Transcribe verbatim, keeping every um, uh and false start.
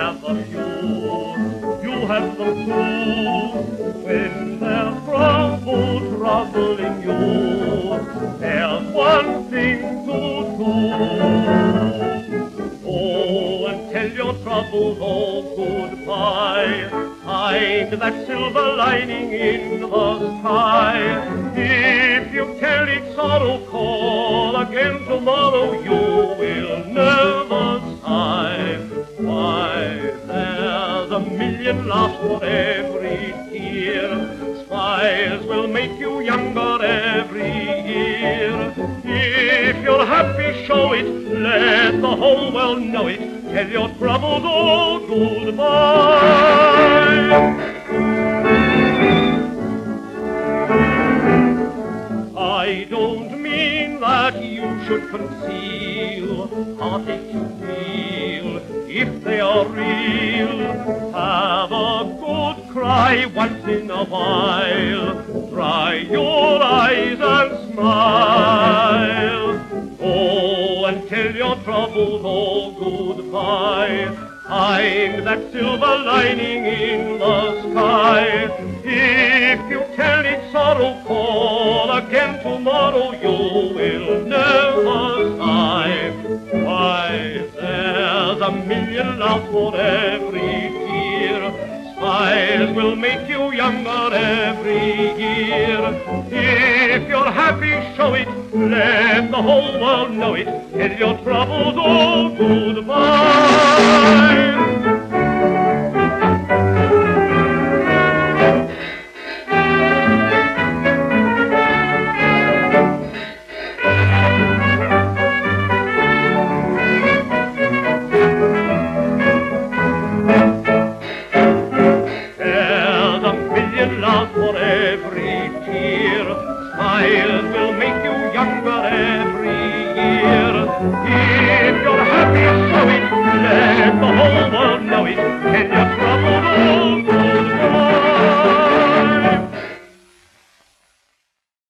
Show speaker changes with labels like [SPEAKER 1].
[SPEAKER 1] have a few, you have them too. When there's trouble troubling you, there's one thing to do. Oh, and tell your troubles all goodbye. Find that silver lining in the sky. If you tell it sorrow, call again tomorrow, you will never sigh. Why, there's a million laughs for every tear. Smiles will make you younger every year. If you're happy, show it, let the whole world know it. Tell your troubles all goodbye. I don't mean that you should conceal heartaches you feel, if they are real. Have a good cry once in a while, dry your eyes and smile. Oh, and tell your troubles all goodbye. Find that silver lining in the sky. If you tell it sorrow, call again tomorrow, you will never sigh. Why, there's a million laughs for every tear. Smiles will make you younger every year. If you're happy, show it, let the whole world know it. Tell your troubles all goodbye.